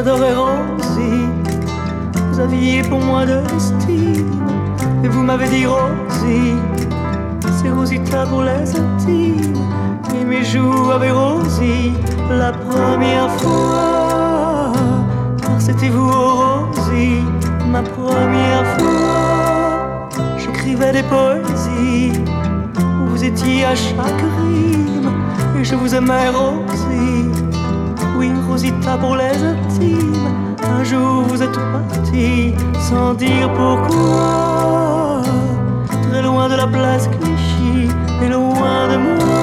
adorais Rosie, vous aviez pour moi de l'estime, et vous m'avez dit Rosie, c'est Rosita pour les intimes. Et mes joues avaient Rosie la première fois, car c'était vous, oh Rosie, ma première fois. J'écrivais des poésies, vous étiez à chaque rime, et je vous aimais Rosie, oui Rosita pour les intimes. Un jour vous êtes parti sans dire pourquoi, très loin de la place Clichy et loin de moi.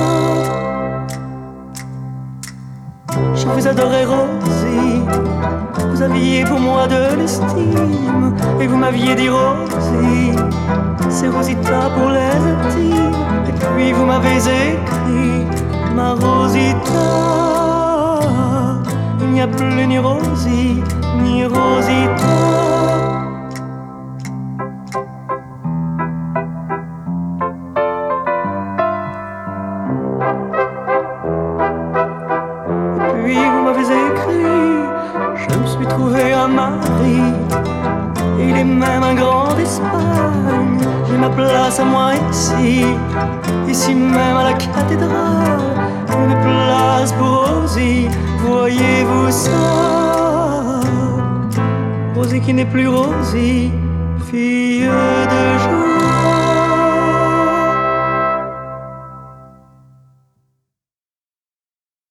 Je vous adorais Rosie, vous aviez pour moi de l'estime, et vous m'aviez dit Rosie, c'est Rosita pour les intimes. Et puis vous m'avez écrit ma Rosita, il n'y a plus ni Rosie ni Rosita. Puis vous m'avez écrit, je me suis trouvé un mari, il est même un grand d'Espagne. J'ai ma place à moi ici, ici même à la cathédrale, une place pour Rosie, voyez-vous ça? Rosie qui n'est plus Rosie, fille de jour.